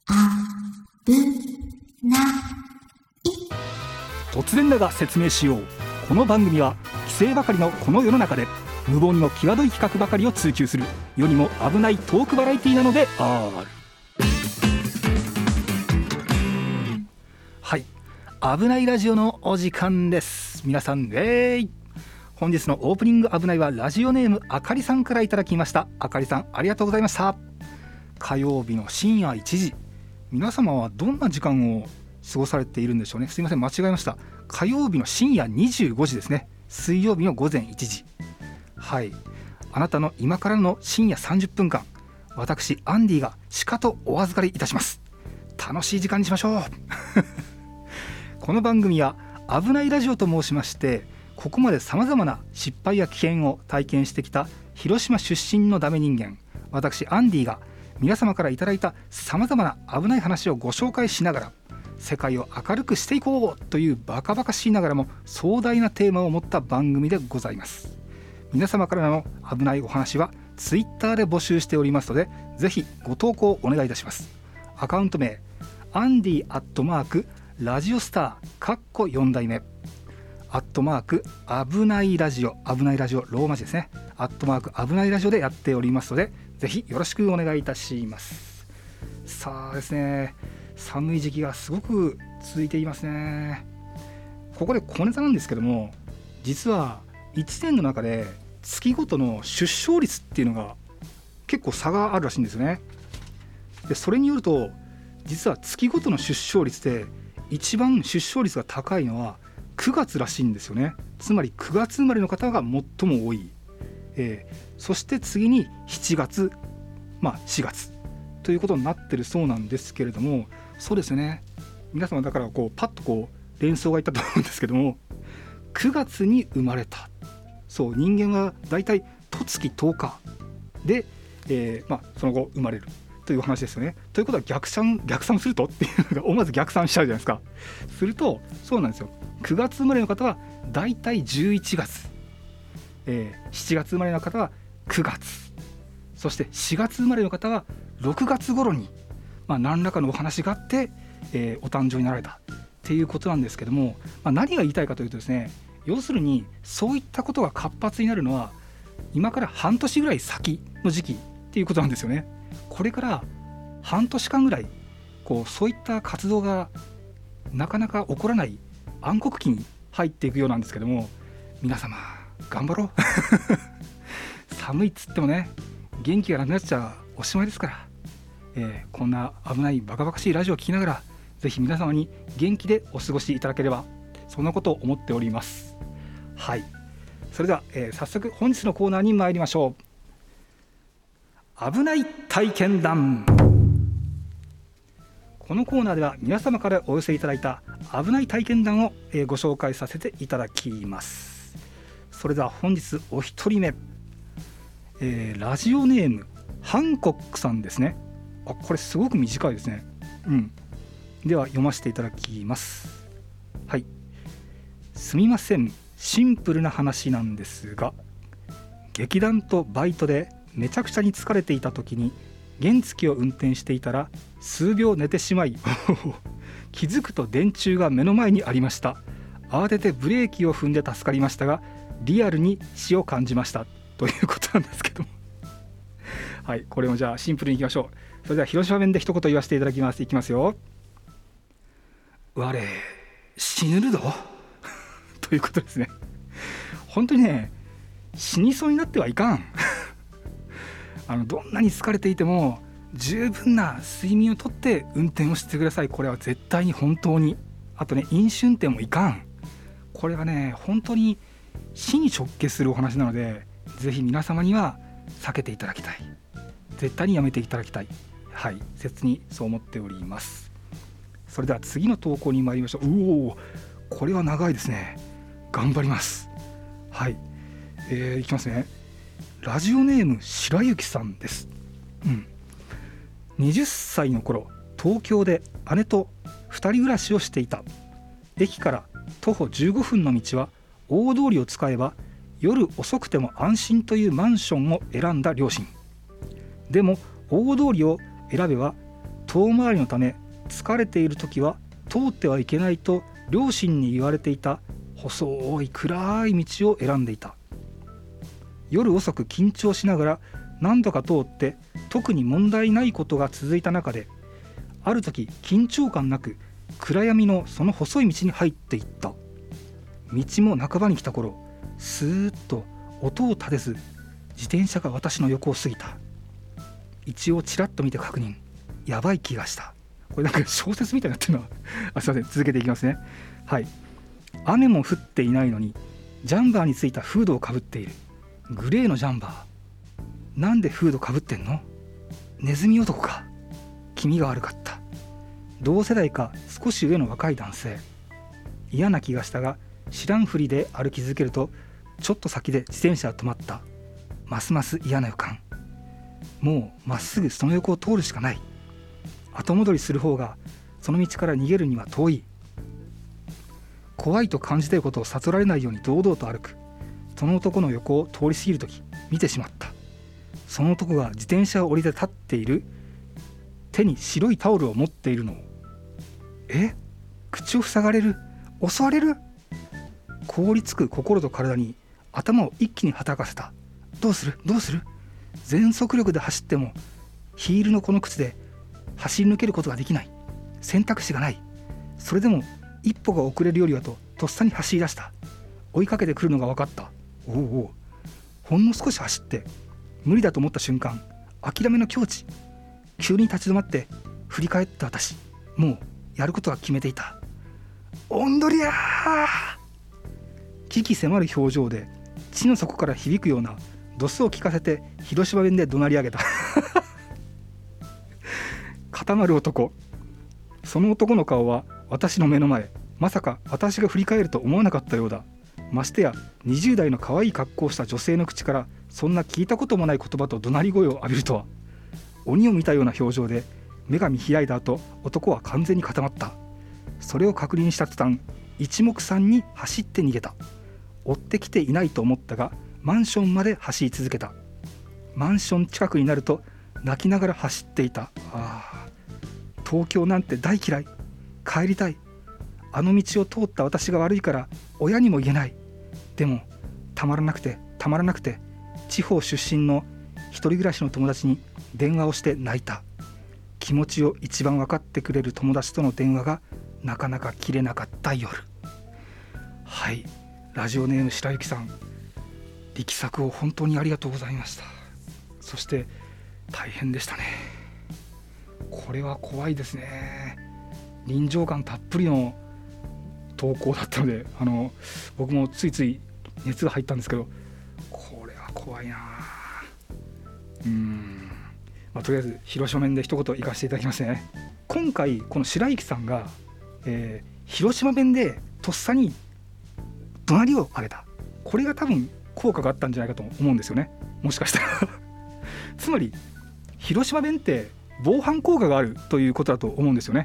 危ない突然だが説明しよう。この番組は規制ばかりのこの世の中で無謀にも際どい企画ばかりを追求する世にも危ないトークバラエティなのである。はい、危ないラジオのお時間です。皆さん本日のオープニング危ないはラジオネームあかりさんからいただきました。あかりさん、ありがとうございました。火曜日の深夜1時、皆様はどんな時間を過ごされているんでしょうね。すいません、間違えました。火曜日の深夜25時ですね。水曜日の午前1時。はい、あなたの今からの深夜30分間、私アンディがしかとお預かりいたします。楽しい時間にしましょうこの番組は危ないラジオと申しまして、ここまでさまざまな失敗や危険を体験してきた広島出身のダメ人間、私アンディが皆様からいただいたさまざまな危ない話をご紹介しながら、世界を明るくしていこうというバカバカしいながらも壮大なテーマを持った番組でございます。皆様からの危ないお話はツイッターで募集しておりますので、ぜひご投稿お願いいたします。アカウント名アンディアットマークラジオスター4代目アットマーク危ないラジオ、危ないラジオローマ字ですね、アットマーク危ないラジオでやっておりますので、ぜひよろしくお願いいたします。さあですね、寒い時期がすごく続いていますね。ここで小ネタなんですけども、実は1年の中で月ごとの出生率っていうのが結構差があるらしいんですよね。でそれによると、実は月ごとの出生率で一番出生率が高いのは9月らしいんですよね。つまり9月生まれの方が最も多い、そして次に7月、4月ということになってるそうなんですけれども、そうですよね、皆様だからパッと連想がいったと思うんですけども、9月に生まれた、そう人間はだいたい十月10日で、その後生まれるという話ですよね。ということは逆算するとっていうのが思わず逆算しちゃうじゃないですか。するとそうなんですよ、9月生まれの方はだいたい11月、7月生まれの方は9月、そして4月生まれの方は6月頃に、何らかのお話があって、お誕生になられたっていうことなんですけども、何が言いたいかというとですね、要するにそういったことが活発になるのは今から半年ぐらい先の時期っていうことなんですよね。これから半年間ぐらいそういった活動がなかなか起こらない暗黒期に入っていくようなんですけども、皆様頑張ろう寒いっつってもね、元気がなくなっちゃおしまいですから、こんな危ないバカバカしいラジオを聞きながら、ぜひ皆様に元気でお過ごしいただければ、そんなことを思っております。はい、それでは、早速本日のコーナーに参りましょう。危ない体験談。このコーナーでは皆様からお寄せいただいた危ない体験談を、ご紹介させていただきます。それでは本日お一人目、ラジオネームハンコックさんですね。これすごく短いですね。では読ませていただきます。はい、すみません、シンプルな話なんですが、劇団とバイトでめちゃくちゃに疲れていた時に原付を運転していたら数秒寝てしまい気づくと電柱が目の前にありました。慌ててブレーキを踏んで助かりましたが、リアルに死を感じましたということなんですけどもはい、これもじゃあシンプルにいきましょう。それでは広島弁で一言言わせていただきます。いきますよ。我死ぬるぞということですね。本当にね、死にそうになってはいかんどんなに疲れていても十分な睡眠をとって運転をしてください。これは絶対に本当に。あとね、飲酒運転もいかん。これはね、本当に死に直結するお話なので、ぜひ皆様には避けていただきたい。絶対にやめていただきたい。はい、切にそう思っております。それでは次の投稿に参りましょう。これは長いですね。頑張ります。はい、いきますね。ラジオネーム白雪さんです。20歳の頃、東京で姉と2人暮らしをしていた。駅から徒歩15分の道は大通りを使えば夜遅くても安心というマンションを選んだ両親。でも大通りを選べば遠回りのため疲れている時は通ってはいけないと両親に言われていた細い暗い道を選んでいた。夜遅く緊張しながら何度か通って特に問題ないことが続いた中で、ある時緊張感なく暗闇のその細い道に入っていった。道も半ばに来た頃、スーッと音を立てず自転車が私の横を過ぎた。一応ちらっと見て確認。やばい気がした。これなんか小説みたいになってるのすいません、続けていきますね。はい。雨も降っていないのにジャンバーについたフードをかぶっている。グレーのジャンバー。なんでフードかぶってんの？ネズミ男か。気味が悪かった。同世代か少し上の若い男性。嫌な気がしたが知らんふりで歩き続けると、ちょっと先で自転車が止まった。ますます嫌な予感。もうまっすぐその横を通るしかない。後戻りする方がその道から逃げるには遠い。怖いと感じていることを悟られないように堂々と歩く。その男の横を通り過ぎるとき見てしまった。その男が自転車を降りて立っている。手に白いタオルを持っているのを。口を塞がれる。襲われる。凍りつく心と体に頭を一気にはたかせた。どうするどうする。全速力で走ってもヒールのこの靴で走り抜けることができない。選択肢がない。それでも一歩が遅れるよりはととっさに走り出した。追いかけてくるのが分かった。おうほんの少し走って無理だと思った瞬間、諦めの境地。急に立ち止まって振り返った私、もうやることは決めていた。オンドリアー。危機迫る表情で地の底から響くようなドスを聞かせて広島弁で怒鳴り上げた固まる男。その男の顔は私の目の前。まさか私が振り返ると思わなかったようだ。ましてや20代の可愛い格好をした女性の口からそんな聞いたこともない言葉と怒鳴り声を浴びるとは。鬼を見たような表情で目が見開いた後、男は完全に固まった。それを確認した途端、一目散に走って逃げた。追ってきていないと思ったがマンションまで走り続けた。マンション近くになると泣きながら走っていた。東京なんて大嫌い。帰りたい。あの道を通った私が悪いから親にも言えない。でもたまらなくて地方出身の一人暮らしの友達に電話をして泣いた。気持ちを一番分かってくれる友達との電話がなかなか切れなかった夜。はい、ラジオネーム白雪さん、力作を本当にありがとうございました。そして大変でしたね。これは怖いですね。臨場感たっぷりの投稿だったので、僕もついつい熱が入ったんですけど、これは怖いな。とりあえず広島弁で一言言かせていただきますね。今回この白雪さんが、広島弁でとっさに怒鳴りを上げた。これが多分効果があったんじゃないかと思うんですよね、もしかしたらつまり広島弁って防犯効果があるということだと思うんですよね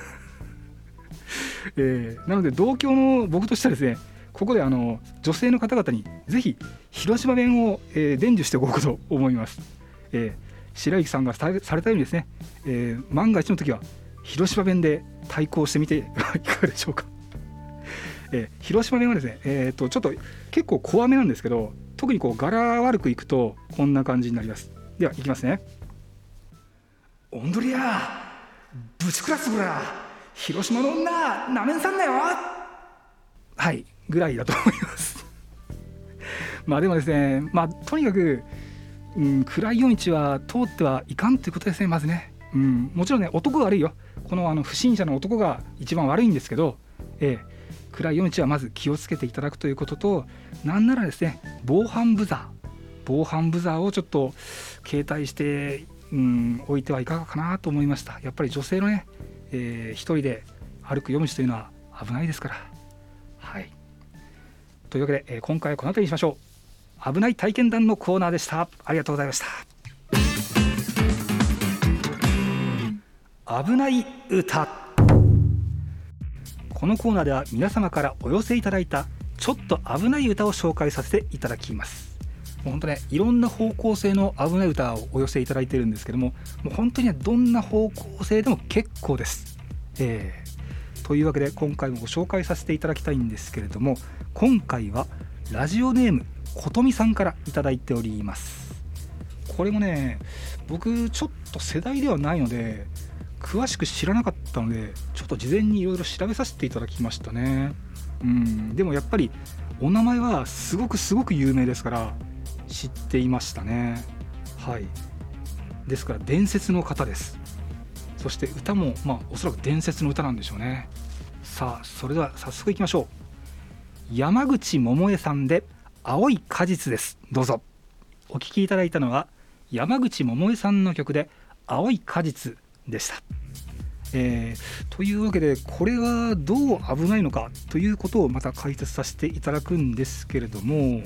なので同郷の僕としてはですね、ここで女性の方々にぜひ広島弁を、伝授しておこうと思います。白雪さんがされたようにですね、万が一の時は広島弁で対抗してみていかがでしょうか。広島弁はですね、ちょっと結構怖めなんですけど、特に柄悪くいくとこんな感じになります。ではいきますね。オンドリアぶちくらすぐら、広島の女なめんさんだよ。はいぐらいだと思いますでもですね、とにかく、暗い夜道は通ってはいかんということですね。まずね、もちろんね、男が悪いよ。この不審者の男が一番悪いんですけど、暗い夜道はまず気をつけていただくということと、なんならですね、防犯ブザーをちょっと携帯して置いてはいかがかなと思いました。やっぱり女性のね、一人で歩く夜道というのは危ないですから。はい、というわけで、今回はこの辺りにしましょう。危ない体験談のコーナーでした。ありがとうございました。危ない歌。このコーナーでは皆様からお寄せいただいたちょっと危ない歌を紹介させていただきます。 もう本当ね、いろんな方向性の危ない歌をお寄せいただいてるんですけども、もう本当にね、どんな方向性でも結構です。というわけで今回もご紹介させていただきたいんですけれども、今回はラジオネームことみさんからいただいております。これもね、僕ちょっと世代ではないので詳しく知らなかったので、ちょっと事前にいろいろ調べさせていただきましたね。でもやっぱりお名前はすごく有名ですから知っていましたね。はい。ですから伝説の方です。そして歌もおそらく伝説の歌なんでしょうね。さあ、それでは早速いきましょう。山口百恵さんで青い果実です。どうぞ。お聴きいただいたのは山口百恵さんの曲で青い果実でした。というわけで、これはどう危ないのかということをまた解説させていただくんですけれども、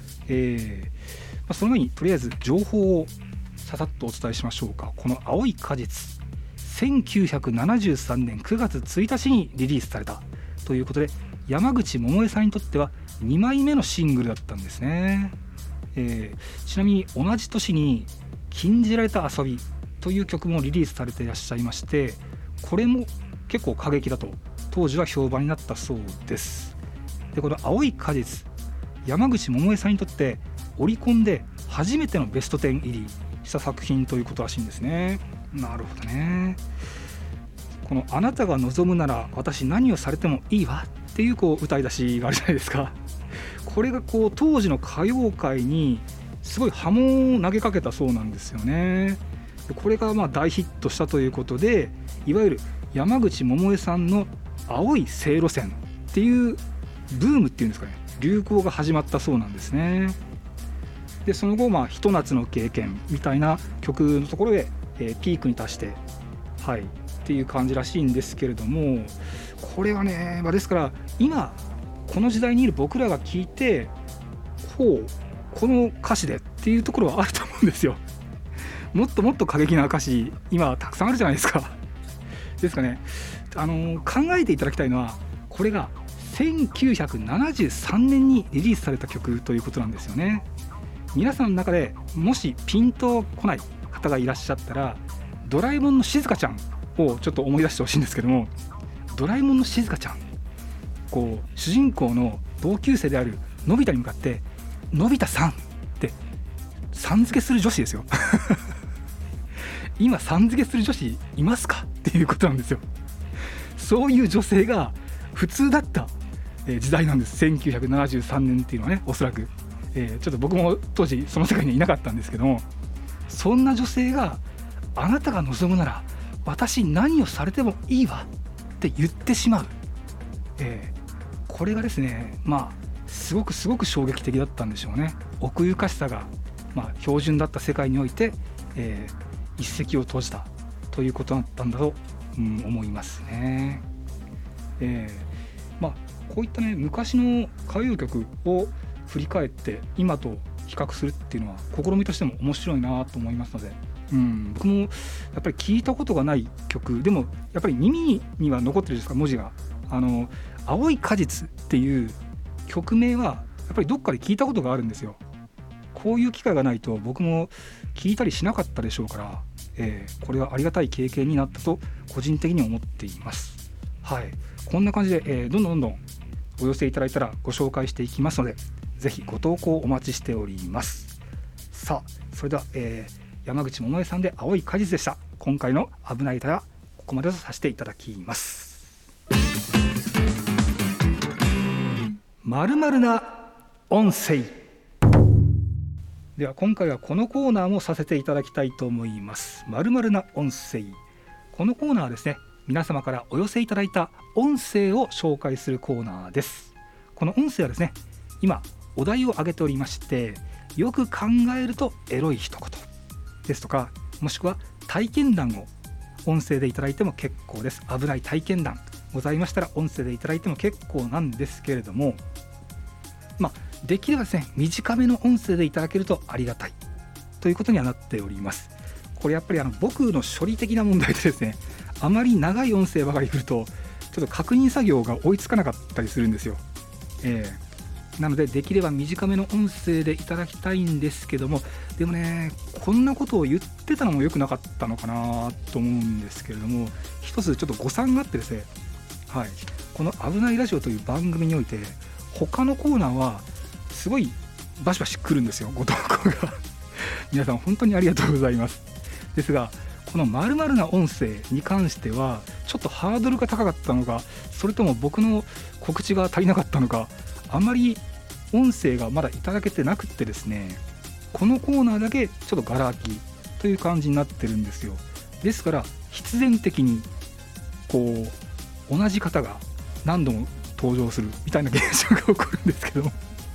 その前にとりあえず情報をささっとお伝えしましょうか。この青い果実、1973年9月1日にリリースされたということで、山口百恵さんにとっては2枚目のシングルだったんですね。ちなみに同じ年に禁じられた遊びという曲もリリースされていらっしゃいまして、これも結構過激だと当時は評判になったそうです。で、この青い果実、山口百恵さんにとってオリコンで初めてのベスト10入りした作品ということらしいんですね。なるほどね。このあなたが望むなら私何をされてもいいわっていう歌い出しがあるじゃないですか。これが当時の歌謡界にすごい波紋を投げかけたそうなんですよね。で、これが大ヒットしたということで、いわゆる山口百恵さんの青い聖路線っていうブームっていうんですかね、流行が始まったそうなんですね。で、その後ひと夏の経験みたいな曲のところで、ピークに達して、はいっていう感じらしいんですけれども、これはね、ですから今この時代にいる僕らが聞いて、この歌詞でっていうところはあると思うんですよ。もっと過激な歌詞今たくさんあるじゃないですか。ですかね、考えていただきたいのは、これが1973年にリリースされた曲ということなんですよね。皆さんの中でもしピンとこない方がいらっしゃったら、ドラえもんのしずかちゃんをちょっと思い出してほしいんですけども、ドラえもんのしずかちゃん、主人公の同級生であるのび太に向かってのび太さんってさん付けする女子ですよ今さん付けする女子いますかっていうことなんですよ。そういう女性が普通だった時代なんです。1973年っていうのはね、おそらく、ちょっと僕も当時その世界にはいなかったんですけども、そんな女性があなたが望むなら私何をされてもいいわって言ってしまう、これがですね、すごく衝撃的だったんでしょうね。奥ゆかしさが、標準だった世界において、一石を投じたということだったんだと、思いますね。こういったね、昔の歌謡曲を振り返って今と比較するっていうのは試みとしても面白いなと思いますので、僕もやっぱり聞いたことがない曲でもやっぱり耳には残ってるんですか、文字が。青い果実っていう曲名はやっぱりどっかで聞いたことがあるんですよ。こういう機会がないと僕も聞いたりしなかったでしょうから、これはありがたい経験になったと個人的に思っています。はい、こんな感じで、どんどんお寄せいただいたらご紹介していきますので、ぜひご投稿お待ちしております。さあ、それでは、山口百恵さんで青い果実でした。今回の危ない歌はここまでとさせていただきます。〇〇な音声では、今回はこのコーナーもさせていただきたいと思います。〇〇な音声。このコーナーはですね、皆様からお寄せいただいた音声を紹介するコーナーです。この音声はですね、今お題を挙げておりまして、よく考えるとエロい一言ですとか、もしくは体験談を音声でいただいても結構です。危ない体験談ございましたら音声でいただいても結構なんですけれども、できればですね、短めの音声でいただけるとありがたいということにはなっております。これやっぱり僕の処理的な問題でですね、あまり長い音声ばかり来るとちょっと確認作業が追いつかなかったりするんですよ。 なのでできれば短めの音声でいただきたいんですけども、でもねこんなことを言ってたのも良くなかったのかなと思うんですけれども、一つちょっと誤算があってですね、はい、この危ないラジオという番組において他のコーナーはすごいバシバシ来るんですよ、ご投稿が皆さん本当にありがとうございます。ですがこの〇〇な音声に関してはちょっとハードルが高かったのか、それとも僕の告知が足りなかったのか、あまり音声がまだいただけてなくってですね、このコーナーだけちょっとガラ空きという感じになってるんですよ。ですから必然的にこう同じ方が何度も登場するみたいな現象が起こるんですけども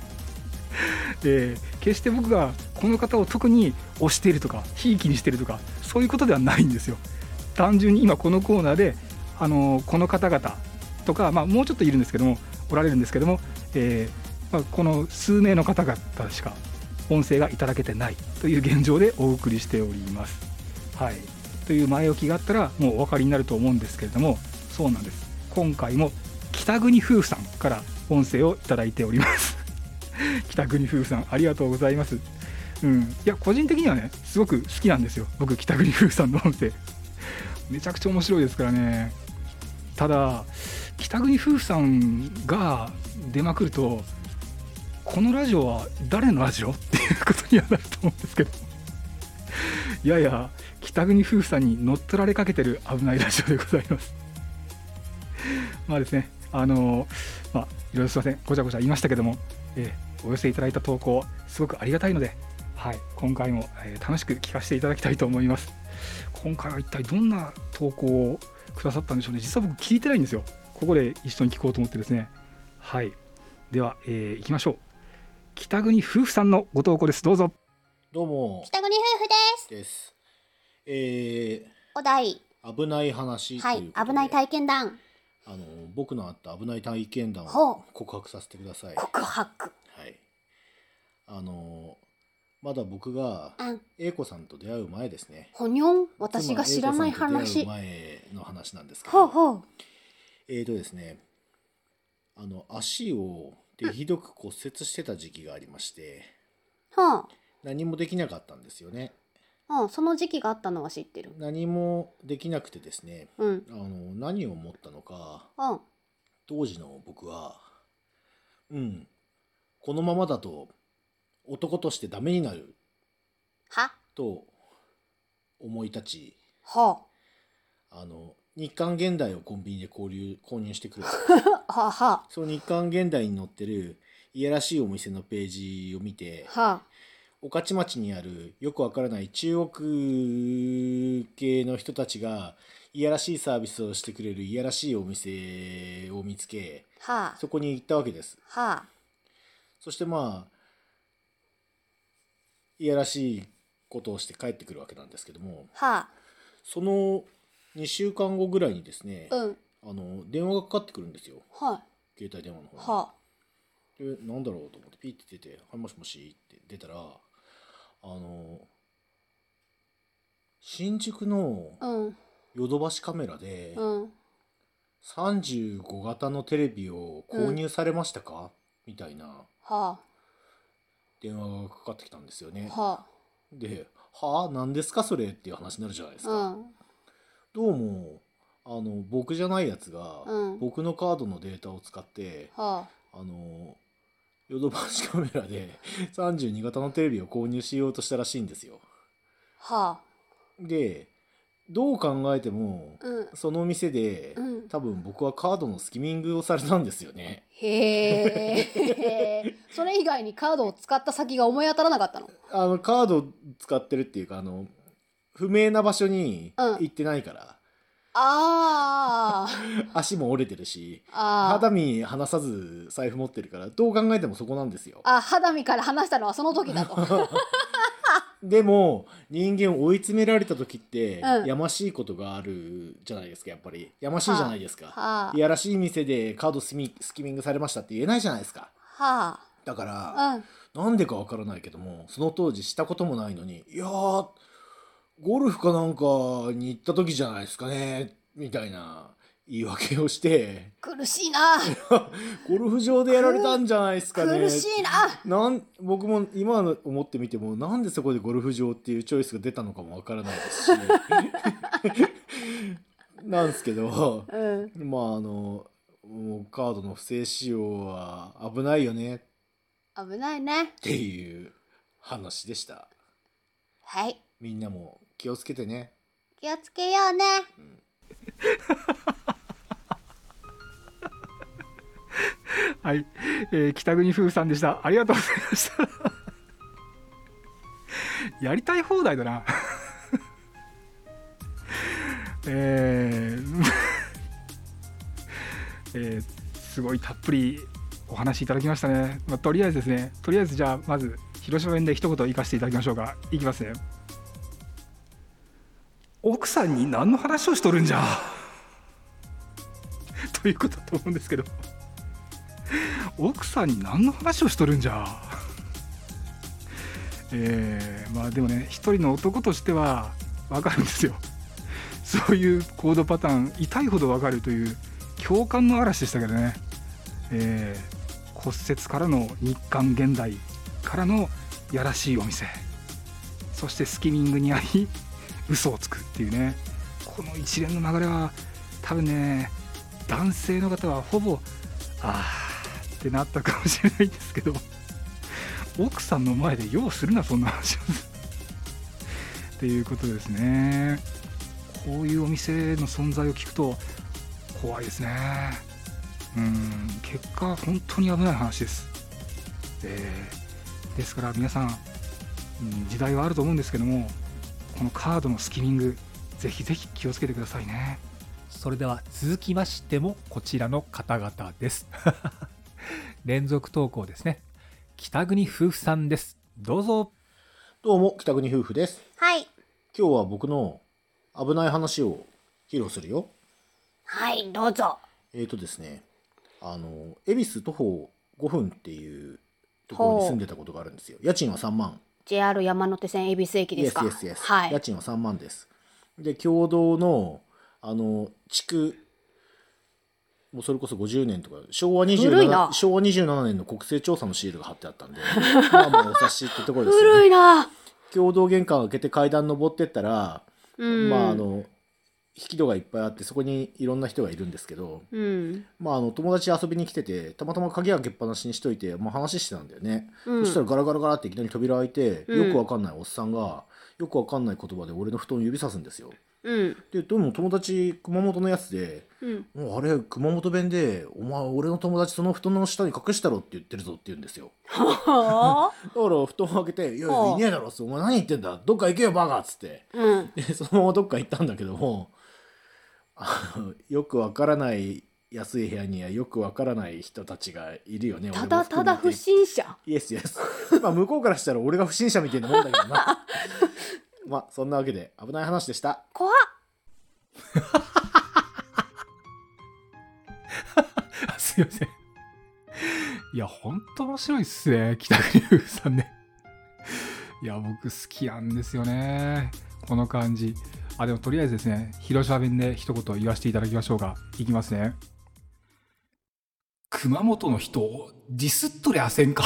決して僕がこの方を特に推しているとかひいきにしているとかそういうことではないんですよ。単純に今このコーナーでこの方々とか、もうちょっといるんですけどもおられるんですけども、この数名の方々しか音声がいただけてないという現状でお送りしております。はい、という前置きがあったらもうお分かりになると思うんですけれども、そうなんです。今回も北国夫婦さんから音声をいただいております北国夫婦さんありがとうございます。いや個人的にはねすごく好きなんですよ。僕北国夫婦さんの音声めちゃくちゃ面白いですからね。ただ北国夫婦さんが出まくるとこのラジオは誰のラジオっていうことにはなると思うんですけどいやいや北国夫婦さんに乗っ取られかけてる危ないラジオでございますですねいろいろすいませんごちゃごちゃ言いましたけども、お寄せいただいた投稿すごくありがたいので、今回も、楽しく聞かせていただきたいと思います。今回は一体どんな投稿をくださったんでしょうね。実は僕聞いてないんですよ。ここで一緒に聞こうと思ってですね。では、行きましょう。北国夫婦さんのご投稿です。どうぞ。 どうも北国夫婦です。お題危ない話ということで、 危ない体験談。 僕のあった危ない体験談を告白させてください。 告白。 はい。まだ僕が英子さんと出会う前ですね。 ほにょん、私が知らない話。 出会う前の話なんですけど。ですね。足をひどく骨折してた時期がありまして、何もできなかったんですよね。 その時期があったのは知ってる。 何もできなくてですね、何を思ったのか、当時の僕は、このままだと男としてダメになると思い立ち、日刊現代をコンビニで購入してくるその日刊現代に載ってるいやらしいお店のページを見て、御徒町にあるよくわからない中国系の人たちがいやらしいサービスをしてくれるいやらしいお店を見つけ、そこに行ったわけです。そしていやらしいことをして帰ってくるわけなんですけども、その2週間後ぐらいにですね、電話がかかってくるんですよ、携帯電話の方に。で、なんだろうと思ってピッて出て「はい、もしもし」って出たら、新宿のヨドバシカメラで35型のテレビを購入されましたか、みたいな電話がかかってきたんですよね。で、何ですかそれっていう話になるじゃないですか。どうも僕じゃないやつが、僕のカードのデータを使って、ヨドバシカメラで32型のテレビを購入しようとしたらしいんですよ。で、どう考えても、その店で、多分僕はカードのスキミングをされたんですよね。 それ以外にカードを使った先が思い当たらなかったの？ カードを使ってるっていうか、不明な場所に行ってないから。足も折れてるし、肌身離さず財布持ってるから、どう考えてもそこなんですよ。 肌身から離したのはその時だとでも人間追い詰められた時って、やましいことがあるじゃないですか。やっぱりやましいじゃないですか。いやらしい店でカードスキミングされましたって言えないじゃないですか。だから、なんでかわからないけども、その当時したこともないのに、いやゴルフかなんかに行った時じゃないですかねみたいな言い訳をして苦しいなゴルフ場でやられたんじゃないですかね。 苦しいな。 僕も今思ってみてもなんでそこでゴルフ場っていうチョイスが出たのかもわからないですしなんですけど、まあもうカードの不正使用は危ないよね危ないねっていう話でした。 はい、 みんなも気をつけてね。 気をつけようね、 はい、北国夫婦さんでした。ありがとうございましたやりたい放題だなすごいたっぷりお話いただきましたね。とりあえずじゃあまず広島弁で一言言かせていただきましょうか。いきますね。奥さんに何の話をしとるんじゃということだと思うんですけど、奥さんに何の話をしとるんじゃまあでもね、一人の男としては分かるんですよ。そういう行動パターン痛いほど分かるという共感の嵐でしたけどね、骨折からの日韓現代からのやらしいお店、そしてスキミングにあり嘘をつくっていうね、この一連の流れは多分ね、男性の方はほぼあーってなったかもしれないんですけど、奥さんの前でようするなそんな話をっていうことですね。こういうお店の存在を聞くと怖いですね。結果本当に危ない話です。ですから皆さん、時代はあると思うんですけども、このカードのスキミングぜひぜひ気をつけてくださいね。 それでは続きましてもこちらの方々です連続投稿ですね。北国夫婦さんです。どうぞ。 どうも北国夫婦です。 はい、 今日は僕の危ない話を披露するよ。 はい、どうぞ。 ですね、恵比寿徒歩5分っていうところに住んでたことがあるんですよ。家賃は3万。 JR 山手線恵比寿駅ですか。 Yes、 はい、 家賃は3万です。で共同の築もうそれこそ50年とか昭和27年の国勢調査のシールが貼ってあったんでまあまあお察しってところですよね。 古いな。 共同玄関を開けて階段登ってったら、まあ引き戸がいっぱいあってそこにいろんな人がいるんですけど、まあ友達遊びに来ててたまたま鍵開けっぱなしにしといて、まあ、話してたんだよね。そしたらガラガラガラっていきなり扉開いて、よくわかんないおっさんがよくわかんない言葉で俺の布団を指さすんですよ。でどうも友達熊本のやつで、もうあれ熊本弁でお前俺の友達その布団の下に隠したろって言ってるぞって言うんですよだから布団を開けて「いやいやいねえだろお前何言ってんだどっか行けよバカ」っつって、でそのままどっか行ったんだけども、よくわからない安い部屋にはよくわからない人たちがいるよね。 ただただ不審者。 イエスイエスまあ向こうからしたら俺が不審者みたいなもんだけどなまあそんなわけで危ない話でした。 怖っすいません。いやほんと面白いっすね、北国夫婦さんね。いや僕好きなんですよね、この感じ。でもとりあえずですね、広島弁で一言言わせていただきましょうか。いきますね。熊本の人をディスっとりゃせんか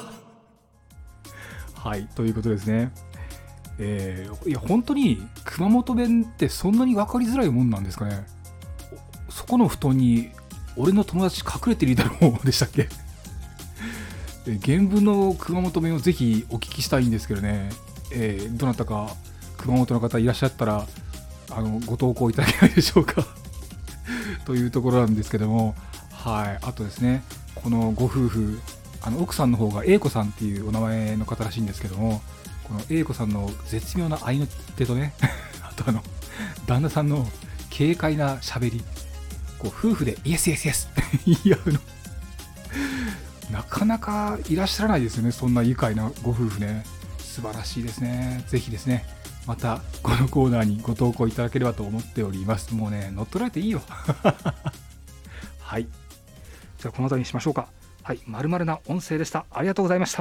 はい、ということですね。いや本当に熊本弁ってそんなに分かりづらいもんなんですかね。そこの布団に俺の友達隠れてるだろうでしたっけ原文の熊本弁をぜひお聞きしたいんですけどね、どなたか熊本の方いらっしゃったらご投稿いただけないでしょうかというところなんですけども、はい。あとですね、このご夫婦、奥さんの方が A 子さんっていうお名前の方らしいんですけども、この A 子さんの絶妙な合いの手とねあと旦那さんの軽快な喋り、こう夫婦でイエスイエスイエスって言い合うのなかなかいらっしゃらないですよね、そんな愉快なご夫婦ね。素晴らしいですね。ぜひですね、またこのコーナーにご投稿いただければと思っております。もうね、乗っ取られていいよはい、じゃあこの辺りにしましょうか。はい、まるまるな音声でした。ありがとうございました。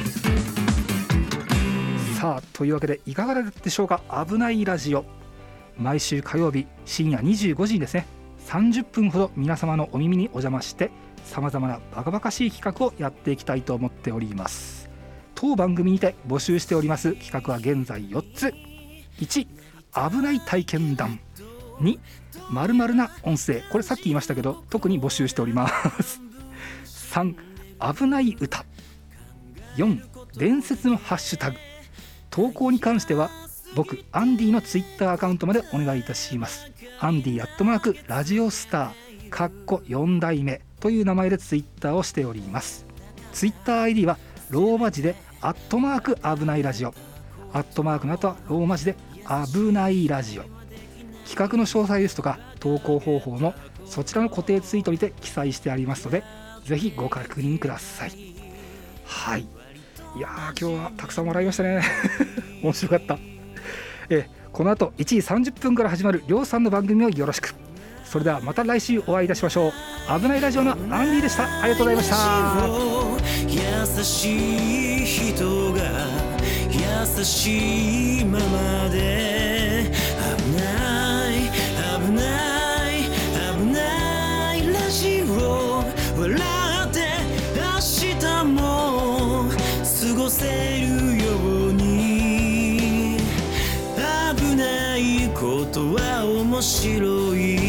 さあというわけでいかがでしょうか。危ないラジオ、 毎週火曜日深夜25時にですね、30分ほど皆様のお耳にお邪魔してさまざまなバカバカしい企画をやっていきたいと思っております。当番組にて募集しております企画は現在4つ。1、危ない体験談。2、〇〇な音声。これさっき言いましたけど特に募集しております3、危ない歌。4、伝説のハッシュタグ。投稿に関しては僕アンディのツイッターアカウントまでお願いいたします。アンディ@ラジオスター4代目という名前でツイッターをしております。ツイッター ID はローマ字で危ないラジオ、アットマークの後はローマ字で危ないラジオ。企画の詳細ですとか投稿方法もそちらの固定ツイートにて記載してありますので、ぜひご確認ください。はい、いやー今日はたくさんもらいましたね面白かった。この後1時30分から始まるりょうさんの番組をよろしく。それではまた来週お会いいたしましょう。危ないラジオのアンディでした。ありがとうございました。 優しい人が優しいままで危ない危ない危ないラジオ、笑って明日も過ごせるように、危ないことは面白い、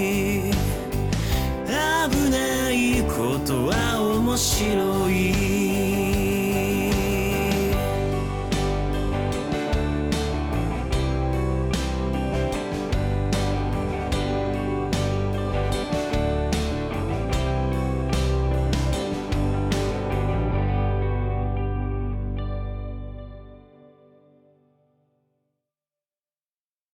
危ないことは面白い。